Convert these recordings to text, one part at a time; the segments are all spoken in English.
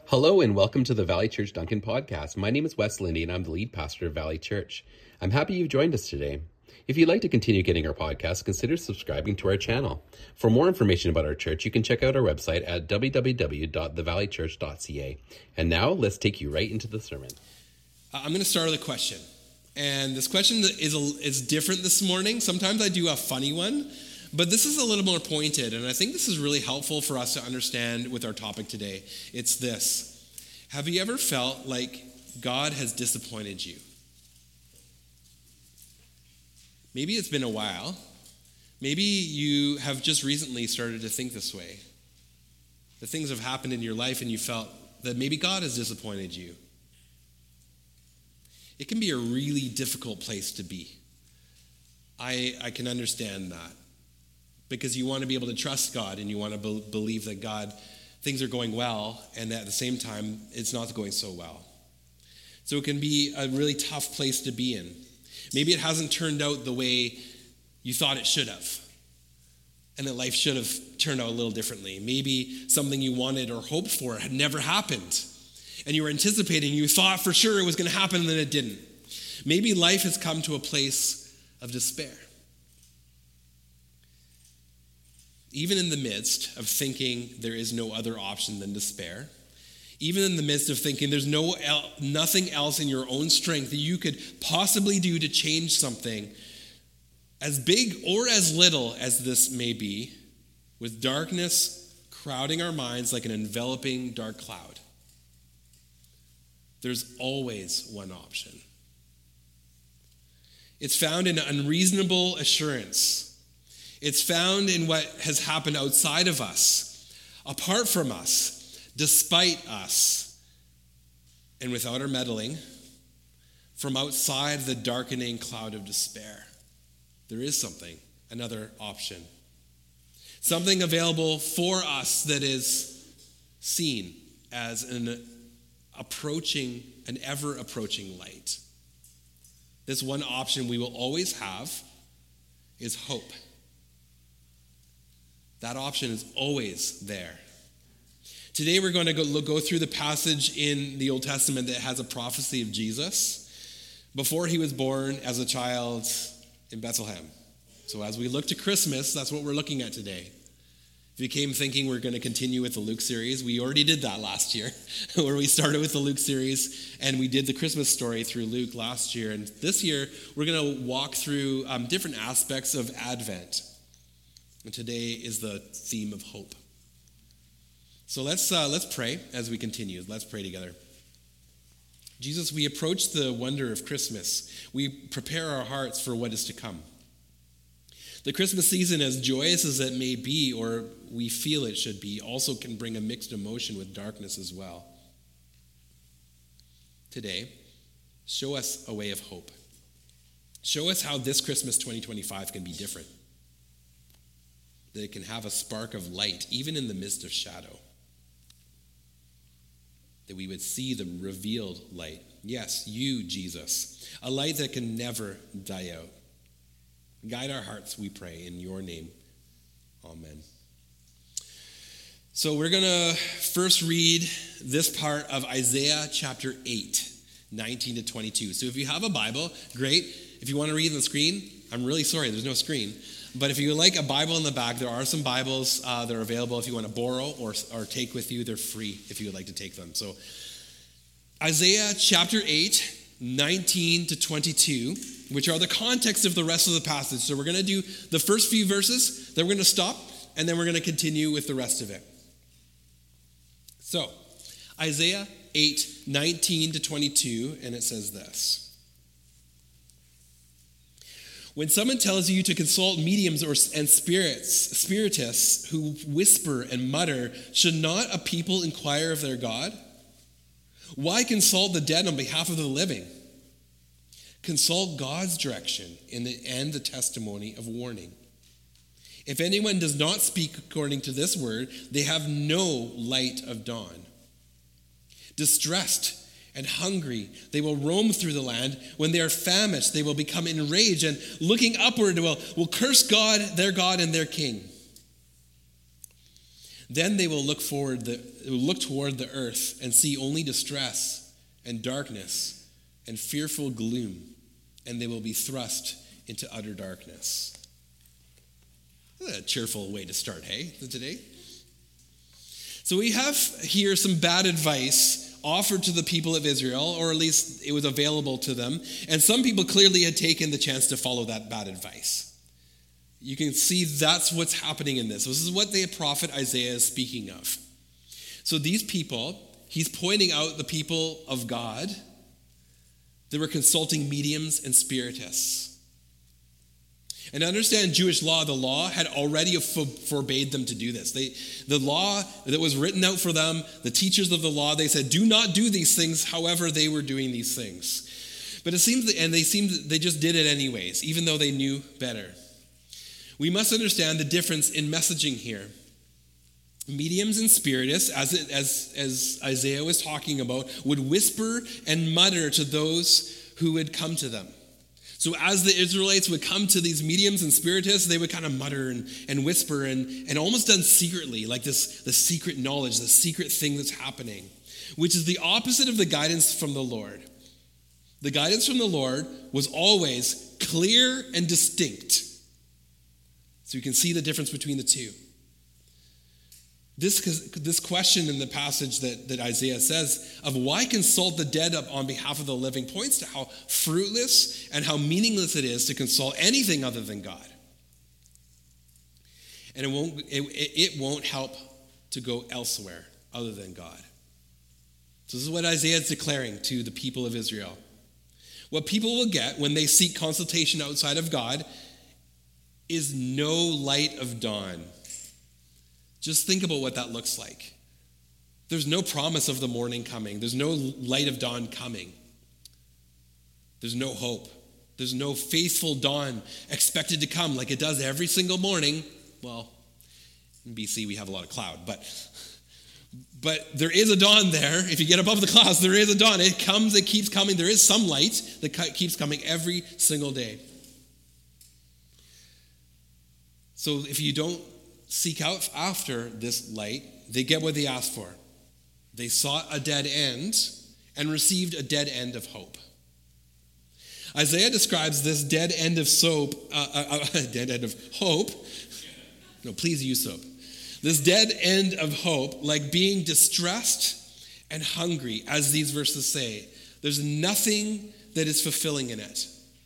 Hello and welcome to the Valley Church Duncan podcast. My name is Wes Lindy and I'm the lead pastor of Valley Church. I'm happy you've joined us today. If you'd like to continue getting our podcast, consider subscribing to our channel. For more information about our church, you can check out our website at www.thevalleychurch.ca. And now let's take you right into the sermon. I'm going to start with a question. And this question is different this morning. Sometimes I do a funny one, but this is a little more pointed, and I think this is really helpful for us to understand with our topic today. It's this: have you ever felt like God has disappointed you? Maybe it's been a while. Maybe you have just recently started to think this way. That things have happened in your life and you felt that maybe God has disappointed you. It can be a really difficult place to be. I can understand that. Because you want to be able to trust God and you want to believe that God, things are going well, and at the same time, it's not going so well. So it can be a really tough place to be in. Maybe it hasn't turned out the way you thought it should have, and that life should have turned out a little differently. Maybe something you wanted or hoped for had never happened, and you were anticipating, you thought for sure it was going to happen, and then it didn't. Maybe life has come to a place of despair. Even in the midst of thinking there is no other option than despair, even in the midst of thinking there's nothing else in your own strength that you could possibly do to change something, as big or as little as this may be, with darkness crowding our minds like an enveloping dark cloud, there's always one option. It's found in unreasonable assurance. It's found in what has happened outside of us, apart from us, despite us, and without our meddling, from outside the darkening cloud of despair. There is something, another option. Something available for us that is seen as an ever-approaching light. This one option we will always have is hope. That option is always there. Today we're going to go through the passage in the Old Testament that has a prophecy of Jesus before he was born as a child in Bethlehem. So as we look to Christmas, that's what we're looking at today. If you came thinking we're going to continue with the Luke series, we already did that last year, where we started with the Luke series, and we did the Christmas story through Luke last year. And this year, we're going to walk through different aspects of Advent. And today is the theme of hope. So let's pray as we continue. Let's pray together. Jesus, we approach the wonder of Christmas. We prepare our hearts for what is to come. The Christmas season, as joyous as it may be, or we feel it should be, also can bring a mixed emotion with darkness as well. Today, show us a way of hope. Show us how this Christmas 2025 can be different. That it can have a spark of light, even in the midst of shadow. That we would see the revealed light. Yes, you, Jesus. A light that can never die out. Guide our hearts, we pray, in your name. Amen. So we're going to first read this part of Isaiah chapter 8, 19 to 22. So if you have a Bible, great. If you want to read on the screen, I'm really sorry, there's no screen. But if you would like a Bible in the back, there are some Bibles that are available if you want to borrow or take with you. They're free if you would like to take them. So Isaiah chapter 8, 19 to 22, which are the context of the rest of the passage. So we're going to do the first few verses, then we're going to stop, and then we're going to continue with the rest of it. So Isaiah 8, 19 to 22, and it says this. When someone tells you to consult mediums and spiritists who whisper and mutter, should not a people inquire of their God? Why consult the dead on behalf of the living? Consult God's direction and the testimony of warning. If anyone does not speak according to this word, they have no light of dawn. Distressed and hungry, they will roam through the land. When they are famished, they will become enraged, and looking upward will curse God, and their King. Then they will look toward the earth and see only distress and darkness and fearful gloom, and they will be thrust into utter darkness. That's a cheerful way to start, hey, today? So we have here some bad advice offered to the people of Israel, or at least it was available to them, and some people clearly had taken the chance to follow that bad advice. You can see that's what's happening in this. This is what the prophet Isaiah is speaking of. So these people, he's pointing out the people of God. They were consulting mediums and spiritists. And to understand Jewish law, the law had already forbade them to do this. The law that was written out for them, the teachers of the law, they said, do not do these things. However, they were doing these things. But they just did it anyways, even though they knew better. We must understand the difference in messaging here. Mediums and spiritists, as Isaiah was talking about, would whisper and mutter to those who would come to them. So as the Israelites would come to these mediums and spiritists, they would kind of mutter and whisper and almost done secretly, like the secret knowledge, the secret thing that's happening, which is the opposite of the guidance from the Lord. The guidance from the Lord was always clear and distinct. So you can see the difference between the two. This question in the passage that Isaiah says of why consult the dead on behalf of the living points to how fruitless and how meaningless it is to consult anything other than God. And it won't help to go elsewhere other than God. So this is what Isaiah is declaring to the people of Israel. What people will get when they seek consultation outside of God is no light of dawn. Just think about what that looks like. There's no promise of the morning coming. There's no light of dawn coming. There's no hope. There's no faithful dawn expected to come like it does every single morning. Well, in BC we have a lot of cloud, but there is a dawn there. If you get above the clouds, there is a dawn. It comes, it keeps coming. There is some light that keeps coming every single day. So if you don't seek out after this light, they get what they asked for. They sought a dead end and received a dead end of hope. Isaiah describes this dead end of dead end of hope. No, please use soap. This dead end of hope, like being distressed and hungry, as these verses say. There's nothing that is fulfilling in it.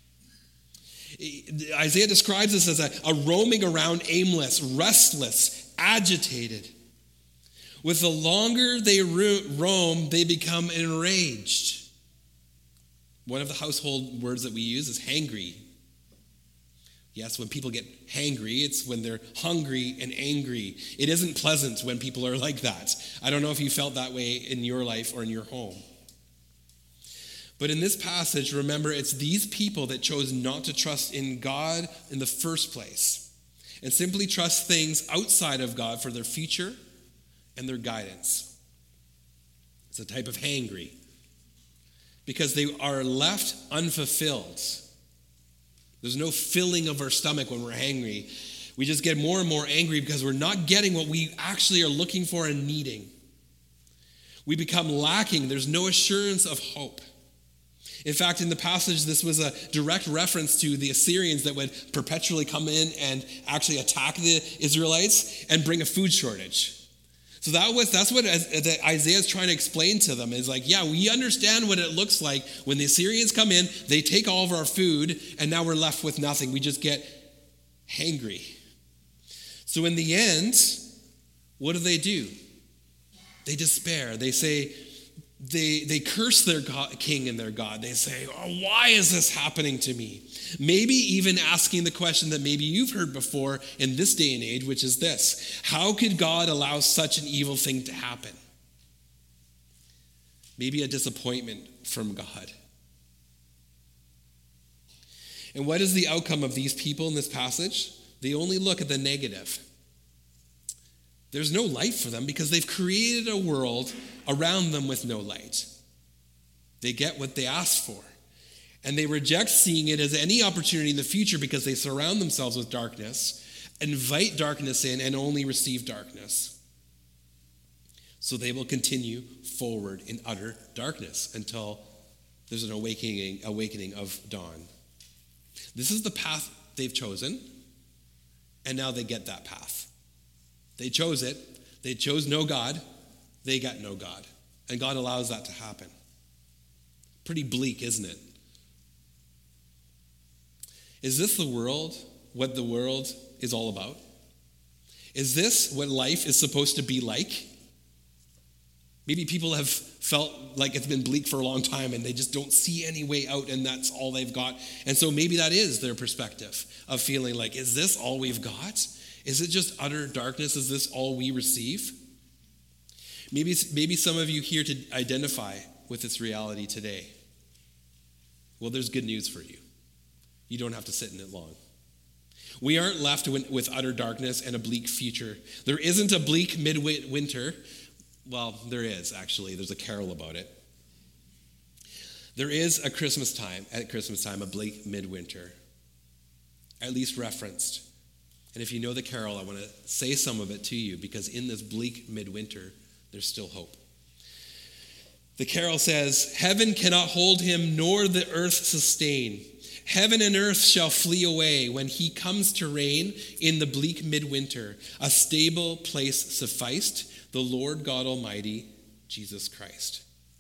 Isaiah describes this as a roaming around aimless, restless, agitated. With the longer they roam, they become enraged. One of the household words that we use is hangry. Yes, when people get hangry, it's when they're hungry and angry. It isn't pleasant when people are like that. I don't know if you felt that way in your life or in your home. But in this passage, remember, it's these people that chose not to trust in God in the first place and simply trust things outside of God for their future and their guidance. It's a type of hangry because they are left unfulfilled. There's no filling of our stomach when we're hangry. We just get more and more angry because we're not getting what we actually are looking for and needing. We become lacking. There's no assurance of hope. In fact, in the passage, this was a direct reference to the Assyrians that would perpetually come in and actually attack the Israelites and bring a food shortage. So that's what Isaiah is trying to explain to them. Is like, yeah, we understand what it looks like when the Assyrians come in, they take all of our food, and now we're left with nothing. We just get hangry. So in the end, what do? They despair. They say, They curse their king and their God. They say, oh, why is this happening to me? Maybe even asking the question that maybe you've heard before in this day and age, which is this: how could God allow such an evil thing to happen? Maybe a disappointment from God. And what is the outcome of these people in this passage? They only look at the negative. There's no light for them because they've created a world around them with no light. They get what they asked for. And they reject seeing it as any opportunity in the future because they surround themselves with darkness, invite darkness in, and only receive darkness. So they will continue forward in utter darkness until there's an awakening of dawn. This is the path they've chosen, and now they get that path. They chose it. They chose no God. They got no God. And God allows that to happen. Pretty bleak, isn't it? Is this the world, what the world is all about? Is this what life is supposed to be like? Maybe people have felt like it's been bleak for a long time and they just don't see any way out, and that's all they've got. And so maybe that is their perspective of feeling like, is this all we've got? Is it just utter darkness? Is this all we receive? Maybe some of you here to identify with this reality today. Well, there's good news for you. You don't have to sit in it long. We aren't left with utter darkness and a bleak future. There isn't a bleak midwinter. Well, there is, actually. There's a carol about it. There is at Christmas time, a bleak midwinter, at least referenced. And if you know the carol, I want to say some of it to you, because in this bleak midwinter, there's still hope. The carol says, "Heaven cannot hold him, nor the earth sustain. Heaven and earth shall flee away when he comes to reign in the bleak midwinter. A stable place sufficed, the Lord God Almighty, Jesus Christ."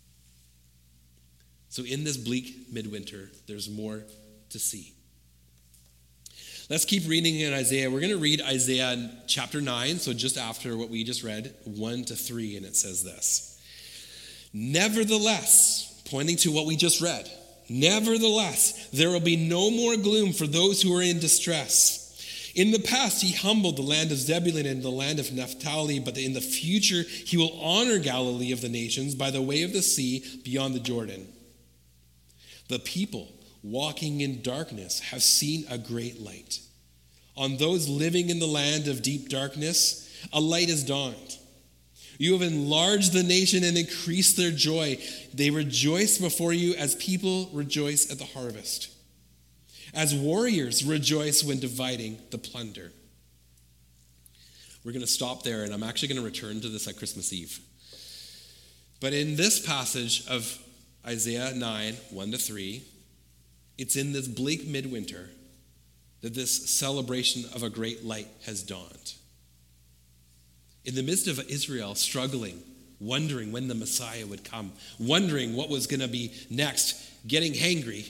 So in this bleak midwinter, there's more to see. Let's keep reading in Isaiah. We're going to read Isaiah chapter 9, so just after what we just read, 1-3, and it says this. "Nevertheless," pointing to what we just read, "nevertheless, there will be no more gloom for those who are in distress. In the past, he humbled the land of Zebulun and the land of Naphtali, but in the future, he will honor Galilee of the nations by the way of the sea beyond the Jordan. The people walking in darkness have seen a great light. On those living in the land of deep darkness, a light has dawned. You have enlarged the nation and increased their joy. They rejoice before you as people rejoice at the harvest, as warriors rejoice when dividing the plunder." We're going to stop there, and I'm actually going to return to this at Christmas Eve. But in this passage of Isaiah 9, 1-3, it's in this bleak midwinter that this celebration of a great light has dawned. In the midst of Israel struggling, wondering when the Messiah would come, wondering what was going to be next, getting hangry,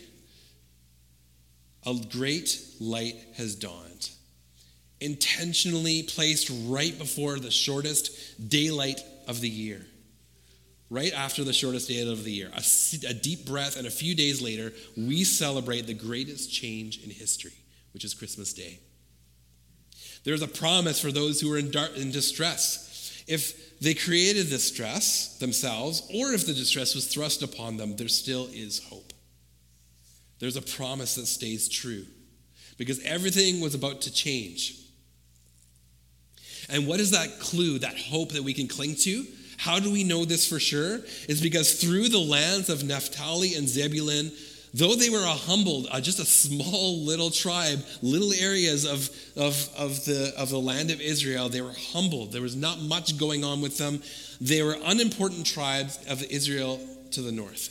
a great light has dawned, intentionally placed right before the shortest daylight of the year. Right after the shortest day of the year, a deep breath, and a few days later, we celebrate the greatest change in history, which is Christmas Day. There's a promise for those who are in distress. If they created this stress themselves, or if the distress was thrust upon them, there still is hope. There's a promise that stays true, because everything was about to change. And what is that clue, that hope that we can cling to? How do we know this for sure? It's because through the lands of Naphtali and Zebulun, though they were just a small little tribe, little areas of the land of Israel, they were humbled. There was not much going on with them. They were unimportant tribes of Israel to the north.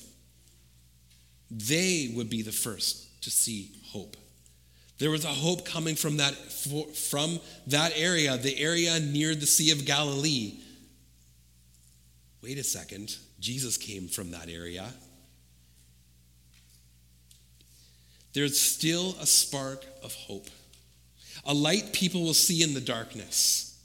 They would be the first to see hope. There was a hope coming from that area, the area near the Sea of Galilee. Wait a second, Jesus came from that area. There's still a spark of hope, a light people will see in the darkness.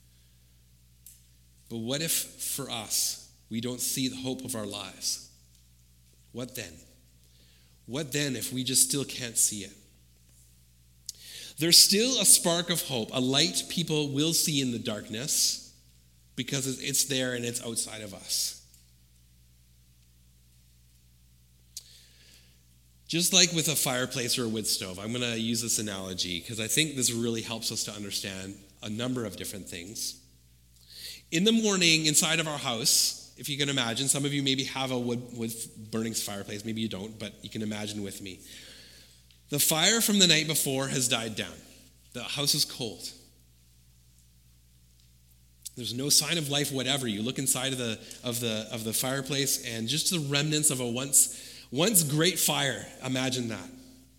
But what if for us, we don't see the hope of our lives? What then? What then if we just still can't see it? There's still a spark of hope, a light people will see in the darkness, because it's there and it's outside of us. Just like with a fireplace or a wood stove, I'm going to use this analogy because I think this really helps us to understand a number of different things. In the morning, inside of our house, if you can imagine, some of you maybe have a wood burning fireplace, maybe you don't, but you can imagine with me. The fire from the night before has died down. The house is cold. There's no sign of life whatever. You look inside of the fireplace, and just the remnants of a once great fire. Imagine that.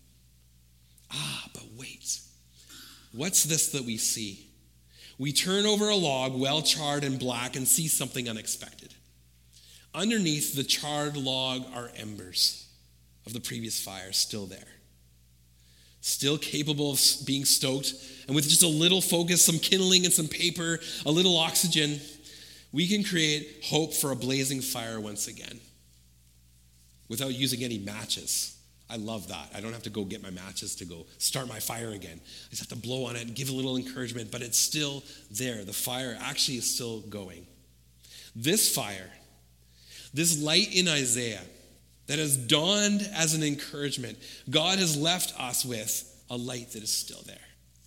But wait. What's this that we see? We turn over a log, well charred and black, and see something unexpected. Underneath the charred log are embers of the previous fire still there. Still capable of being stoked, and with just a little focus, some kindling and some paper, a little oxygen, we can create hope for a blazing fire once again without using any matches. I love that. I don't have to go get my matches to go start my fire again. I just have to blow on it and give a little encouragement, but it's still there. The fire actually is still going. This fire, this light in Isaiah that has dawned as an encouragement, God has left us with a light that is still there.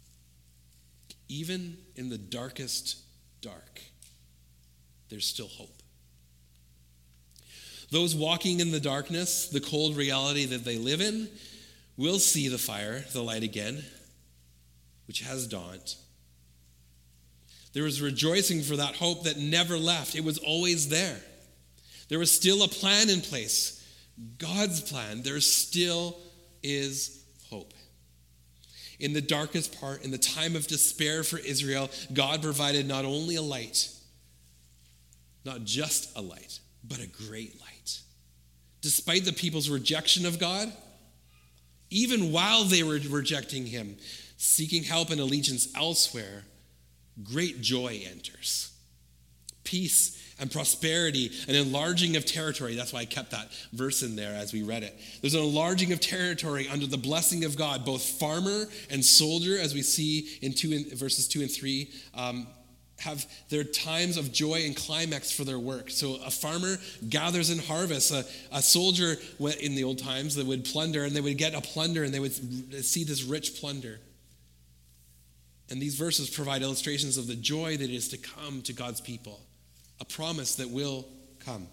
Even in the darkest dark, there's still hope. Those walking in the darkness, the cold reality that they live in, will see the fire, the light again, which has dawned. There was rejoicing for that hope that never left. It was always there. There was still a plan in place, God's plan. There still is hope. In the darkest part, in the time of despair for Israel, God provided not only a light, not just a light, but a great light. Despite the people's rejection of God, even while they were rejecting him, seeking help and allegiance elsewhere, great joy enters. Peace and prosperity, an enlarging of territory. That's why I kept that verse in there as we read it. There's an enlarging of territory under the blessing of God. Both farmer and soldier, as we see in verses 2 and 3, have their times of joy and climax for their work. So a farmer gathers and harvests. A soldier in the old times that would plunder, and they would get a plunder, and they would see this rich plunder. And these verses provide illustrations of the joy that is to come to God's people, a promise that will come.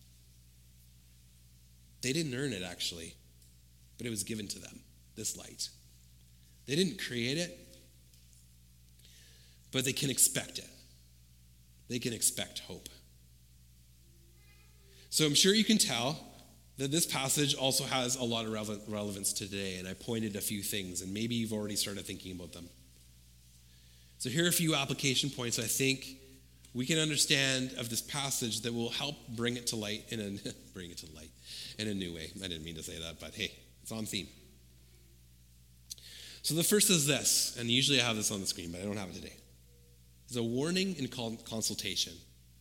They didn't earn it, actually, but it was given to them, this light. They didn't create it, but they can expect it. They can expect hope. So I'm sure you can tell that this passage also has a lot of relevance today, and I pointed a few things, and maybe you've already started thinking about them. So here are a few application points I think we can understand of this passage that will help bring it to light in a new way. I didn't mean to say that, but hey, it's on theme. So the first is this, and usually I have this on the screen, but I don't have it today. It's a warning in consultation.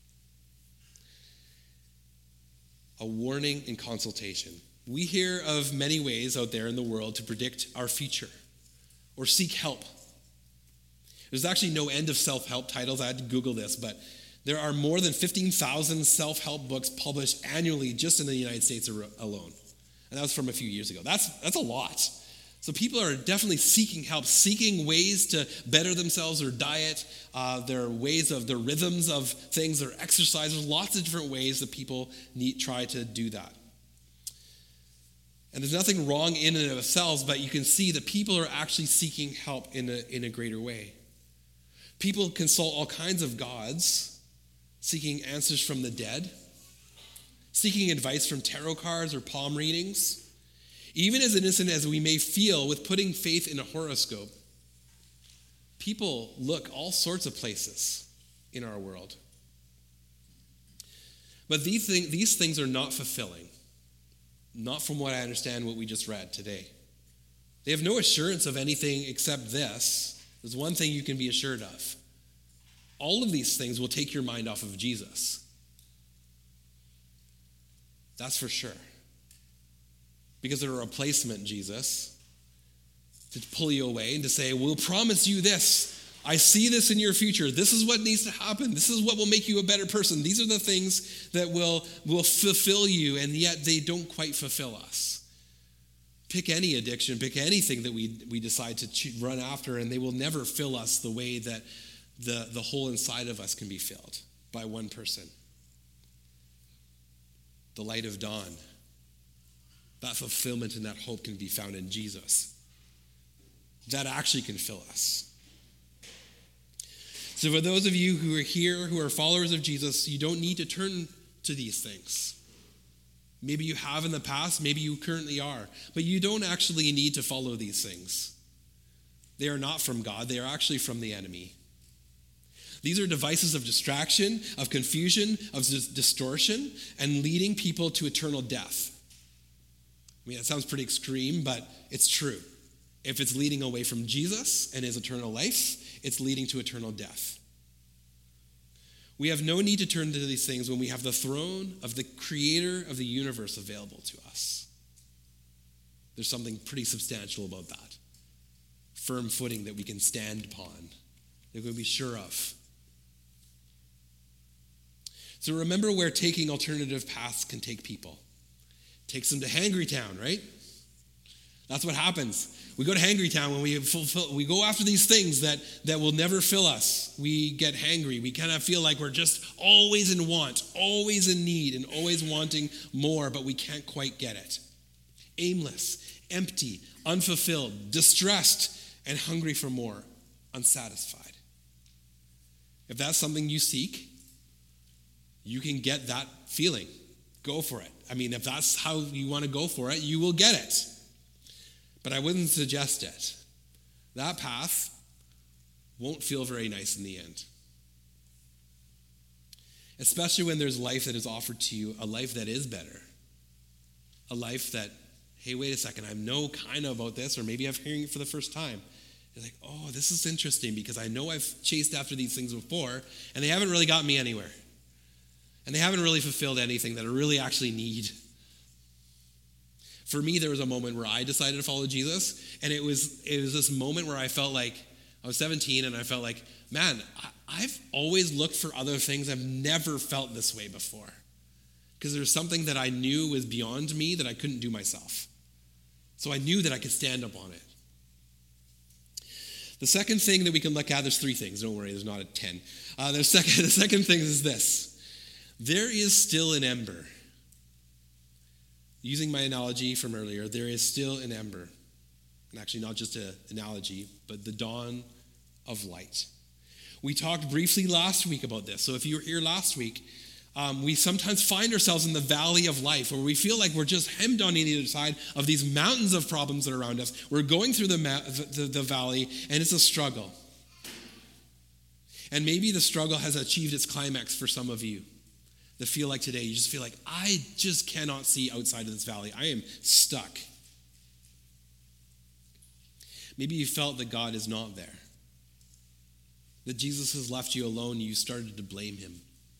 A warning in consultation. We hear of many ways out there in the world to predict our future or seek help. There's actually no end of self-help titles. I had to Google this, but there are more than 15,000 self-help books published annually just in the United States alone. And that was from a few years ago. That's a lot. So people are definitely seeking help, seeking ways to better themselves, their diet, their rhythms of things, their exercise. There's lots of different ways that people try to do that. And there's nothing wrong in and of themselves, but you can see that people are actually seeking help in a greater way. People consult all kinds of gods, seeking answers from the dead, seeking advice from tarot cards or palm readings. Even as innocent as we may feel with putting faith in a horoscope, people look all sorts of places in our world. But these things are not fulfilling, not from what I understand what we just read today. They have no assurance of anything except this. There's one thing you can be assured of. All of these things will take your mind off of Jesus. That's for sure. Because they're a replacement, Jesus, to pull you away and to say, we'll promise you this. I see this in your future. This is what needs to happen. This is what will make you a better person. These are the things that will fulfill you, and yet they don't quite fulfill us. Pick any addiction, pick anything that we decide to run after, and they will never fill us the way that the hole inside of us can be filled by one person. The light of dawn. That fulfillment and that hope can be found in Jesus. That actually can fill us. So for those of you who are here, who are followers of Jesus, you don't need to turn to these things. Maybe you have in the past, maybe you currently are, but you don't actually need to follow these things. They are not from God, they are actually from the enemy. These are devices of distraction, of confusion, of distortion, and leading people to eternal death. I mean, that sounds pretty extreme, but it's true. If it's leading away from Jesus and his eternal life, it's leading to eternal death. We have no need to turn to these things when we have the throne of the creator of the universe available to us. There's something pretty substantial about that. Firm footing that we can stand upon, that we can be sure of. So remember where taking alternative paths can take people. It takes them to Hangry Town, right? That's what happens. We go to Hangry Town when we go after these things that will never fill us. We get hangry. We kind of feel like we're just always in want, always in need, and always wanting more, but we can't quite get it. Aimless, empty, unfulfilled, distressed, and hungry for more, unsatisfied. If that's something you seek, you can get that feeling. Go for it. I mean, if that's how you want to go for it, you will get it. But I wouldn't suggest it. That path won't feel very nice in the end. Especially when there's life that is offered to you, a life that is better. A life that, hey, wait a second, I know kind of about this, or maybe I'm hearing it for the first time. You're like, oh, this is interesting because I know I've chased after these things before, and they haven't really got me anywhere. And they haven't really fulfilled anything that I really actually need. For me, there was a moment where I decided to follow Jesus, and it was this moment where I felt like, I was 17, and I felt like, man, I've always looked for other things. I've never felt this way before. Because there's something that I knew was beyond me that I couldn't do myself. So I knew that I could stand up on it. The second thing that we can look at, there's 3 things. Don't worry, there's not a 10. The second thing is this. There is still an ember. Using my analogy from earlier, there is still an ember. And actually not just an analogy, but the dawn of light. We talked briefly last week about this. So if you were here last week, we sometimes find ourselves in the valley of life where we feel like we're just hemmed on either side of these mountains of problems that are around us. We're going through the valley, and it's a struggle. And maybe the struggle has achieved its climax for some of you. That feel like today, you just feel like, I just cannot see outside of this valley. I am stuck. Maybe you felt that God is not there. That Jesus has left you alone and you started to blame him.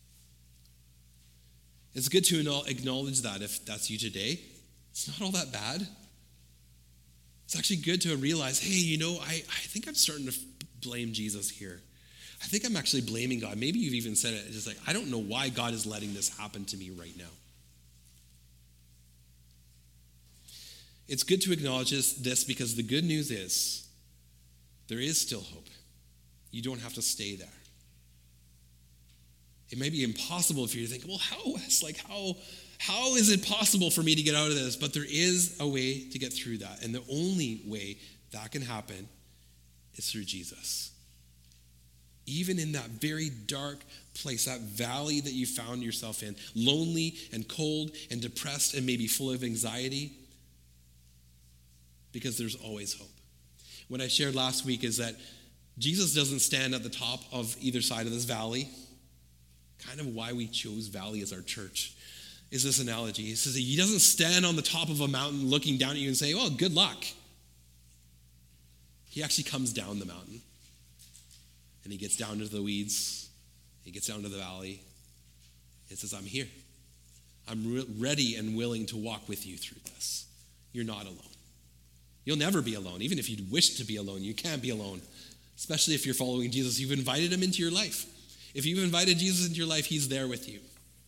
It's good to acknowledge that if that's you today. It's not all that bad. It's actually good to realize, hey, I think I'm starting to blame Jesus here. I think I'm actually blaming God. Maybe you've even said it, just like, I don't know why God is letting this happen to me right now. It's good to acknowledge this because the good news is there is still hope. You don't have to stay there. It may be impossible for you to think, well, how is it possible for me to get out of this? But there is a way to get through that. And the only way that can happen is through Jesus. Even in that very dark place, that valley that you found yourself in, lonely and cold and depressed and maybe full of anxiety, because there's always hope. What I shared last week is that Jesus doesn't stand at the top of either side of this valley. Kind of why we chose valley as our church is this analogy. He says he doesn't stand on the top of a mountain looking down at you and say, oh, good luck. He actually comes down the mountain. And he gets down into the weeds. He gets down to the valley. And says, I'm here. I'm ready and willing to walk with you through this. You're not alone. You'll never be alone. Even if you wish to be alone, you can't be alone. Especially if you're following Jesus. You've invited him into your life. If you've invited Jesus into your life, he's there with you.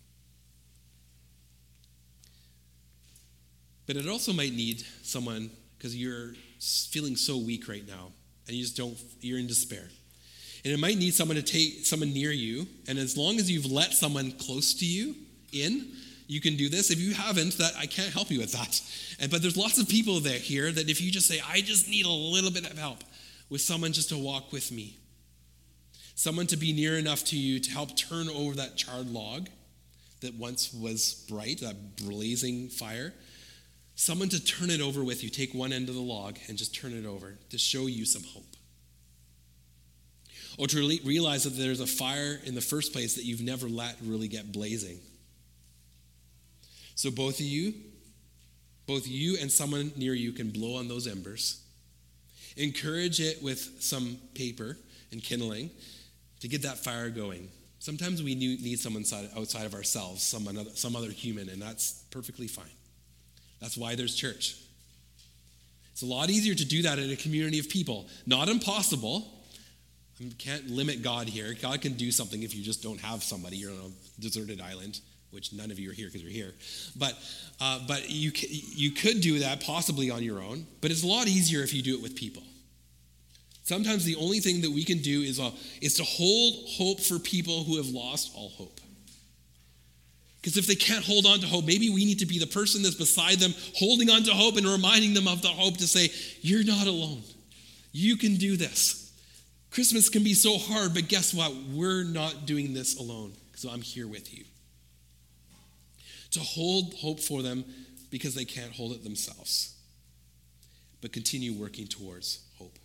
But it also might need someone, because you're feeling so weak right now, and you're in despair. And it might need someone to take someone near you. And as long as you've let someone close to you in, you can do this. If you haven't, that I can't help you with that. But there's lots of people here that if you just say, I just need a little bit of help with someone just to walk with me. Someone to be near enough to you to help turn over that charred log that once was bright, that blazing fire. Someone to turn it over with you. Take one end of the log and just turn it over to show you some hope. Or to realize that there's a fire in the first place that you've never let really get blazing. So both you and someone near you can blow on those embers. Encourage it with some paper and kindling to get that fire going. Sometimes we need someone outside of ourselves, some other human, and that's perfectly fine. That's why there's church. It's a lot easier to do that in a community of people. Not impossible. I can't limit God here. God can do something if you just don't have somebody. You're on a deserted island, which none of you are here because you're here. But you could do that possibly on your own, but it's a lot easier if you do it with people. Sometimes the only thing that we can do is to hold hope for people who have lost all hope. Because if they can't hold on to hope, maybe we need to be the person that's beside them, holding on to hope and reminding them of the hope to say, you're not alone. You can do this. Christmas can be so hard, but guess what? We're not doing this alone, so I'm here with you. To hold hope for them because they can't hold it themselves, but continue working towards hope.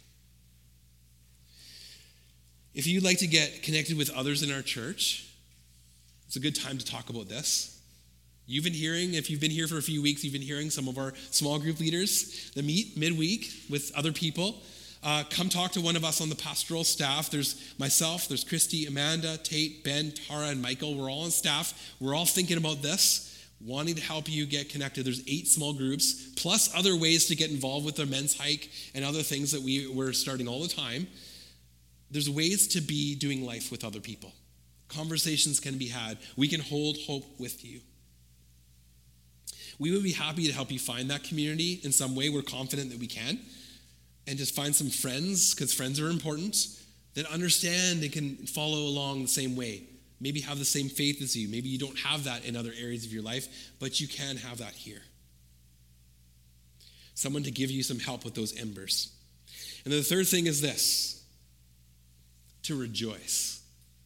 If you'd like to get connected with others in our church, it's a good time to talk about this. If you've been here for a few weeks, you've been hearing some of our small group leaders that meet midweek with other people. Come talk to one of us on the pastoral staff. There's myself, there's Christy, Amanda, Tate, Ben, Tara, and Michael. We're all on staff. We're all thinking about this, wanting to help you get connected. There's 8 small groups, plus other ways to get involved with our men's hike and other things that we're starting all the time. There's ways to be doing life with other people. Conversations can be had. We can hold hope with you. We would be happy to help you find that community in some way. We're confident that we can. And just find some friends, because friends are important, that understand and can follow along the same way. Maybe have the same faith as you. Maybe you don't have that in other areas of your life, but you can have that here. Someone to give you some help with those embers. And then the third thing is this, to rejoice.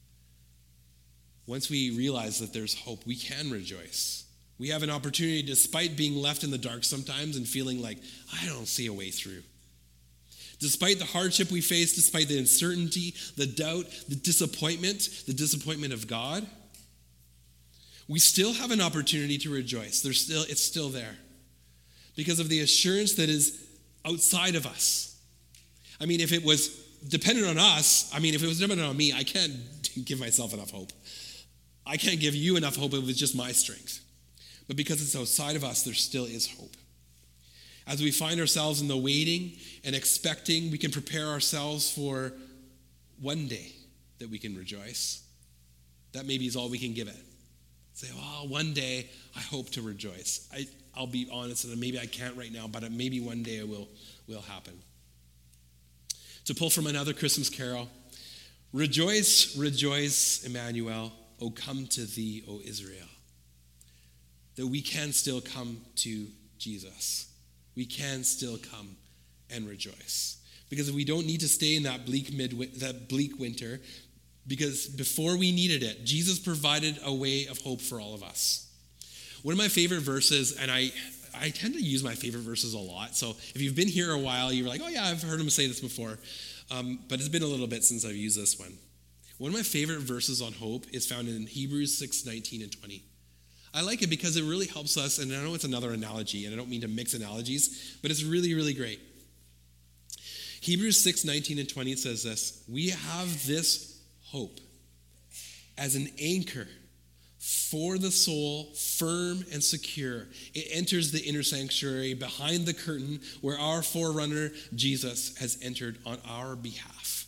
Once we realize that there's hope, we can rejoice. We have an opportunity, despite being left in the dark sometimes and feeling like, I don't see a way through. Despite the hardship we face, despite the uncertainty, the doubt, the disappointment of God, we still have an opportunity to rejoice. It's still there. Because of the assurance that is outside of us. I mean, if it was dependent on us, if it was dependent on me, I can't give myself enough hope. I can't give you enough hope if it was just my strength. But because it's outside of us, there still is hope. As we find ourselves in the waiting and expecting, we can prepare ourselves for one day that we can rejoice. That maybe is all we can give it. Say, one day I hope to rejoice. I'll be honest, and maybe I can't right now, but maybe one day it will happen. To pull from another Christmas carol, rejoice, rejoice, Emmanuel, O come to thee, O Israel. That we can still come to Jesus. We can still come and rejoice. Because we don't need to stay in that bleak winter, because before we needed it, Jesus provided a way of hope for all of us. One of my favorite verses, and I tend to use my favorite verses a lot, so if you've been here a while, you're like, oh yeah, I've heard him say this before, but it's been a little bit since I've used this one. One of my favorite verses on hope is found in Hebrews 6:19 and 20. I like it because it really helps us, and I know it's another analogy, and I don't mean to mix analogies, but it's really, really great. Hebrews 6:19 and 20 says this, we have this hope as an anchor for the soul, firm and secure. It enters the inner sanctuary behind the curtain where our forerunner, Jesus, has entered on our behalf.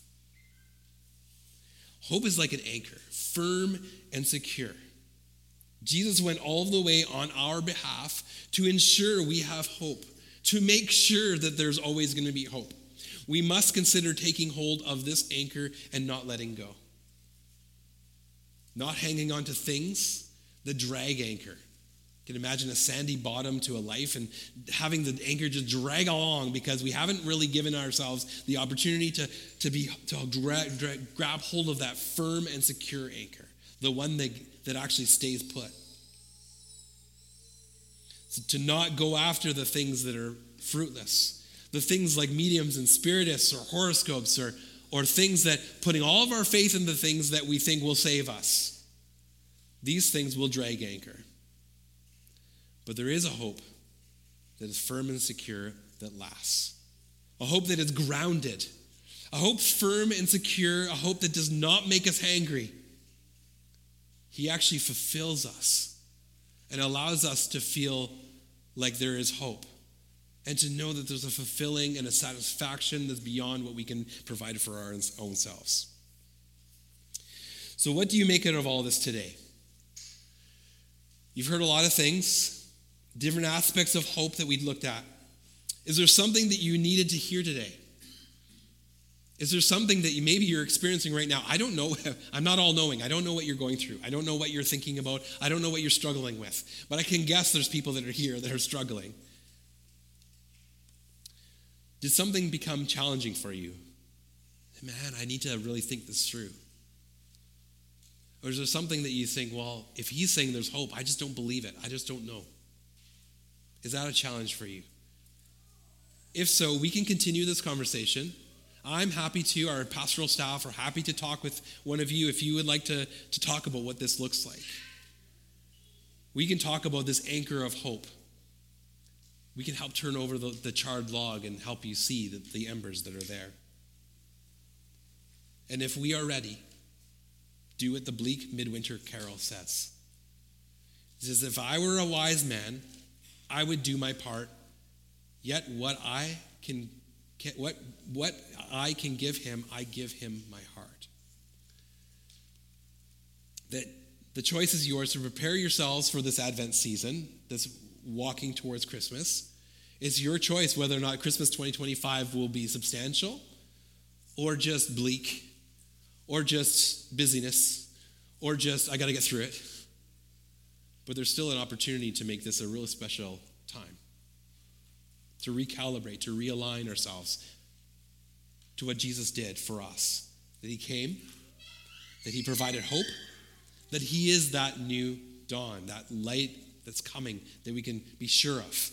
Hope is like an anchor, firm and secure. Jesus went all the way on our behalf to ensure we have hope, to make sure that there's always going to be hope. We must consider taking hold of this anchor and not letting go. Not hanging on to things, the drag anchor. You can imagine a sandy bottom to a life and having the anchor just drag along because we haven't really given ourselves the opportunity to grab hold of that firm and secure anchor, the one that actually stays put. So to not go after the things that are fruitless, the things like mediums and spiritists or horoscopes or things that putting all of our faith in the things that we think will save us. These things will drag anchor. But there is a hope that is firm and secure that lasts. A hope that is grounded. A hope firm and secure. A hope that does not make us hangry. He actually fulfills us and allows us to feel like there is hope and to know that there's a fulfilling and a satisfaction that's beyond what we can provide for our own selves. So what do you make out of all this today? You've heard a lot of things. Different aspects of hope that we looked at. Is there something that you needed to hear today? Is there something that maybe you're experiencing right now? I don't know. I'm not all-knowing. I don't know what you're going through. I don't know what you're thinking about. I don't know what you're struggling with. But I can guess there's people that are here that are struggling. Did something become challenging for you? Man, I need to really think this through. Or is there something that you think, well, if he's saying there's hope, I just don't believe it. I just don't know. Is that a challenge for you? If so, we can continue this conversation. I'm happy to, our pastoral staff are happy to talk with one of you if you would like to talk about what this looks like. We can talk about this anchor of hope. We can help turn over the charred log and help you see the embers that are there. And if we are ready, do what the bleak midwinter carol says. It says, if I were a wise man, I would do my part, yet what I can give him, I give him my heart. That the choice is yours to prepare yourselves for this Advent season, this walking towards Christmas. It's your choice whether or not Christmas 2025 will be substantial or just bleak or just busyness or just I got to get through it. But there's still an opportunity to make this a really special time, to recalibrate, to realign ourselves to what Jesus did for us, that he came, that he provided hope, that he is that new dawn, that light that's coming that we can be sure of.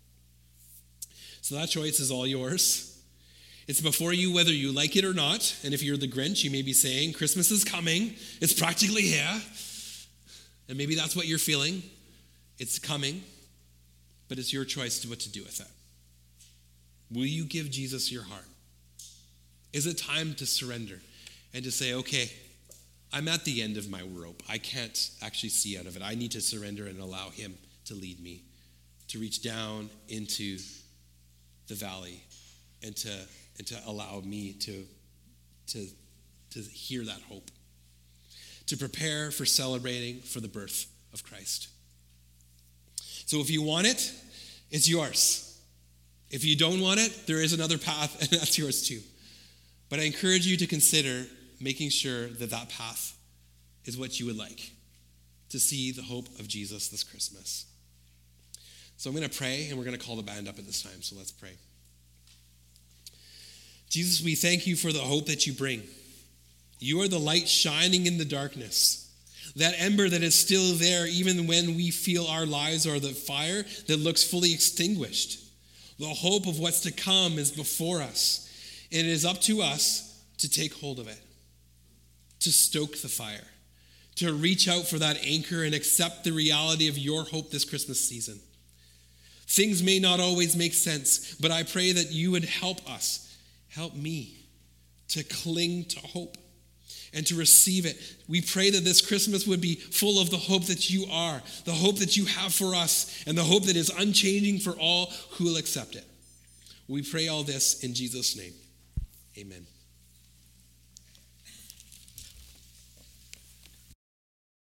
So that choice is all yours. It's before you whether you like it or not, and if you're the Grinch, you may be saying, Christmas is coming, it's practically here. And maybe that's what you're feeling. It's coming, but it's your choice to what to do with it. Will you give Jesus your heart? Is it time to surrender and to say, okay, I'm at the end of my rope. I can't actually see out of it. I need to surrender and allow him to lead me, to reach down into the valley and to allow me to hear that hope, to prepare for celebrating for the birth of Christ. So if you want it, it's yours. If you don't want it, there is another path, and that's yours too. But I encourage you to consider making sure that that path is what you would like, to see the hope of Jesus this Christmas. So I'm going to pray, and we're going to call the band up at this time, so let's pray. Jesus, we thank you for the hope that you bring. You are the light shining in the darkness. That ember that is still there even when we feel our lives are the fire that looks fully extinguished. The hope of what's to come is before us. And it is up to us to take hold of it, to stoke the fire, to reach out for that anchor and accept the reality of your hope this Christmas season. Things may not always make sense, but I pray that you would help us, help me to cling to hope and to receive it. We pray that this Christmas would be full of the hope that you are, the hope that you have for us, and the hope that is unchanging for all who will accept it. We pray all this in Jesus' name. Amen.